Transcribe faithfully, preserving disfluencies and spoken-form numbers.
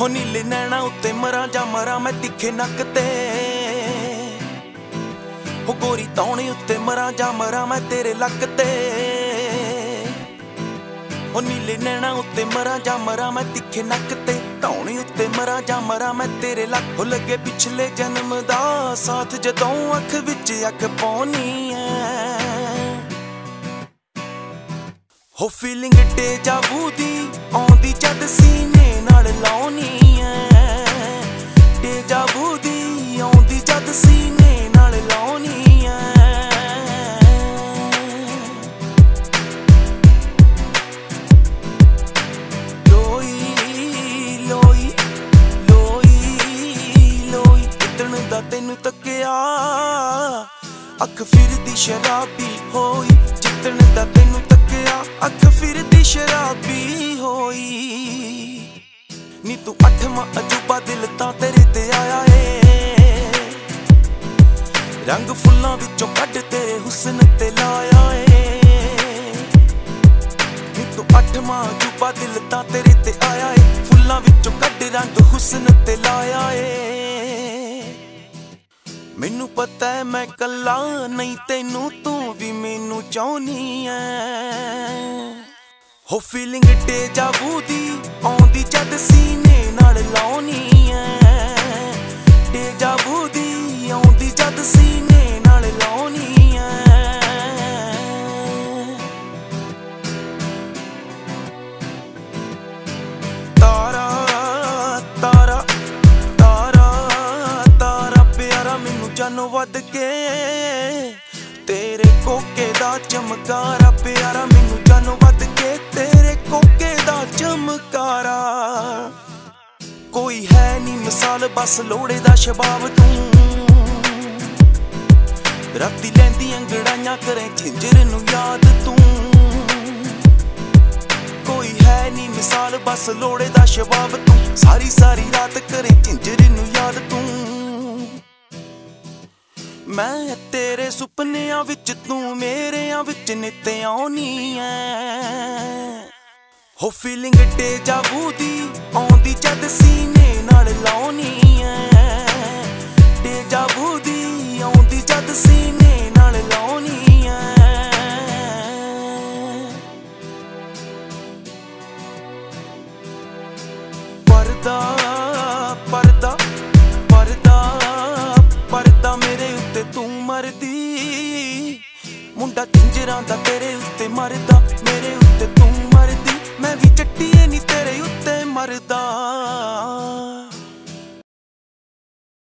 ਹੋ ਨੀਲੇ ਨੈਣਾ ਉੱਤੇ ਮਰਾਂ ਜਾਂ ਮਰਾਂ ਮੈਂ ਤਿੱਖੇ ਨੱਕ ਤੇ, ਹੋ ਗੋਰੀ ਤੌਣੇ ਉੱਤੇ ਮਰਾਂ ਜਾਂ ਮਰਾਂ ਮੈਂ ਤੇਰੇ ਲੱਕ ਤੇ, ਹੋ ਨੀਲੇ ਨੈਣਾ ਉੱਤੇ ਮਰਾਂ ਜਾਂ ਮਰਾਂ ਮੈਂ ਤਿੱਖੇ ਨੱਕ ਤੇ, ਧੌਣੇ ਉੱਤੇ ਮਰਾਂ ਜਾਂ ਮਰਾਂ ਮੈਂ ਤੇਰੇ ਲੱਕ। ਹੋ ਲੱਗੇ ਪਿਛਲੇ ਜਨਮ ਦਾ ਸਾਥ ਜਦੋਂ ਅੱਖ ਵਿੱਚ ਅੱਖ ਪਾਉਣੀ ਐ, ਹੋ ਫੀਲਿੰਗ ਡੇਜਾਵੂ ਦੀ ਆਉਂਦੀ ਜਦ ਸੀਨੇ ਨਾਲ ਲਾਉਣੀ ਐ, ਡੇਜਾਵੂ ਦੀ ਆਉਂਦੀ ਜਦ ਸੀਨੇ ਨਾਲ ਲਾਉਣੀ ਐ। ਲੋਈ ਲੋਈ ਲੋਈ ਲੋਈ ਕਿਤਣ ਦਾ ਤੈਨੂੰ ਤੱਕਿਆ ਅੱਖ ਫਿਰਦੀ ਸ਼ਰਾਬੀ ਹੋਈ, ਜਿੱਤਣ ਦਾ ਤੈਨੂੰ ਤੱਕਿਆ ਅੱਖ ਫਿਰਦੀ ਸ਼ਰਾਬੀ ਹੋਈ। ਨੀ ਤੂੰ ਅੱਠਵਾਂ ਅਜੂਬਾ ਦਿਲ ਤਾਂ ਤੇਰੇ ਤੇ ਆਇਆ ਏ, ਰੰਗ ਫੁੱਲਾਂ ਵਿੱਚੋਂ ਕੱਢ ਤੇਰੇ ਹੁਸਨ ਤੇ ਲਾਇਆ ਏ। ਨੀ ਤੂੰ ਅੱਠਵਾਂ ਅਜੂਬਾ ਦਿਲ ਤਾਂ ਤੇਰੇ ਤੇ ਆਇਆ ਏ, ਫੁੱਲਾਂ ਵਿੱਚੋਂ ਕੱਢ ਰੰਗ ਹੁਸਨ ਤੇ ਲਾਇਆ ਏ। ਮੈਨੂੰ ਪਤਾ ਹੈ ਮੈਂ ਕੱਲਾ ਨਹੀਂ ਤੈਨੂੰ ਤੂੰ ਵੀ ਮੈਨੂੰ ਚਾਹੁੰਨੀ ਐ, ਹੋ ਫੀਲਿੰਗ ਡੇਜਾਵੂ ਦੀ ਆਉਂਦੀ ਜਦ ਸੀਨੇ ਨਾਲ ਲਾਉਣੀ ਐ, ਡੇਜਾਵੂ ਦੀ ਆਉਂਦੀ ਜਦ ਸੀਨੇ ਨਾਲ ਲਾਉਣੀ ਐ। ਤਾਰਾ ਤਾਰਾ ਤਾਰਾ ਤਾਰਾ ਪਿਆਰਾ ਮੈਨੂੰ ਜਾਨੋਂ ਵੱਧ ਕੇ, ਤੇਰੇ ਕੋਕੇ ਦਾ ਚਮਕਾਰਾ ਪਿਆਰਾ ਮੈਨੂੰ ਜਾਨੋਂ ਵੱਧ ਕੇ, ਤੇਰੇ ਕੋਕੇ ਦਾ ਚਮਕਾਰਾ। ਕੋਈ ਹੈ ਨੀ ਮਿਸਾਲ ਬਸ ਲੋੜੇ ਦਾ ਸ਼ਬਾਬ ਤੂੰ, ਰਾਤੀ ਲੈਂਦੀ ਅੰਗੜਾਈਆਂ ਕਰੇ ਝਿੰਜਰ ਨੂੰ ਯਾਦ ਤੂੰ। ਕੋਈ ਹੈ ਨੀ ਮਿਸਾਲ ਬਸ ਲੋੜੇ ਦਾ ਸ਼ਬਾਬ ਤੂੰ, ਸਾਰੀ ਸਾਰੀ ਰਾਤ ਕਰੇ ਝਿੰਜਰ ਨੂੰ ਯਾਦ ਤੂੰ। ਮੈਂ ਤੇਰੇ ਸੁਪਨਿਆਂ ਵਿੱਚ ਤੂੰ ਮੇਰਿਆਂ ਵਿੱਚ ਨਿੱਤ ਆਉਣੀ ਐ, ਹੋ ਫੀਲਿੰਗ ਡੇਜਾਵੂ ਦੀ ਆਉਂਦੀ ਜਦ ਸੀਨੇ ਨਾਲ ਲਾਉਣੀ ਐ, ਡੇਜਾਵੂ ਦੀ ਆਉਂਦੀ ਜਦ ਸੀਨੇ ਨਾਲ ਲਾਉਣੀ ਐ। ਪਰਦਾ ਪਰਦਾ ਪਰਦਾ ਪਰਦਾ ਮੇਰੇ ਉੱਤੇ ਤੂੰ ਮਰਦੀ, ਮੁੰਡਾ ਝਿੰਜਰਾਂ ਦਾ ਤੇਰੇ ਉੱਤੇ ਮਰਦਾ, ਮੇਰੇ ਉੱਤੇ ਤੂੰ ਮਰਦੀ, ਮੈਂ ਵੀ ਚੱਟੀਏ ਨੀ ਤੇਰੇ ਉੱਤੇ ਮਰਦਾ।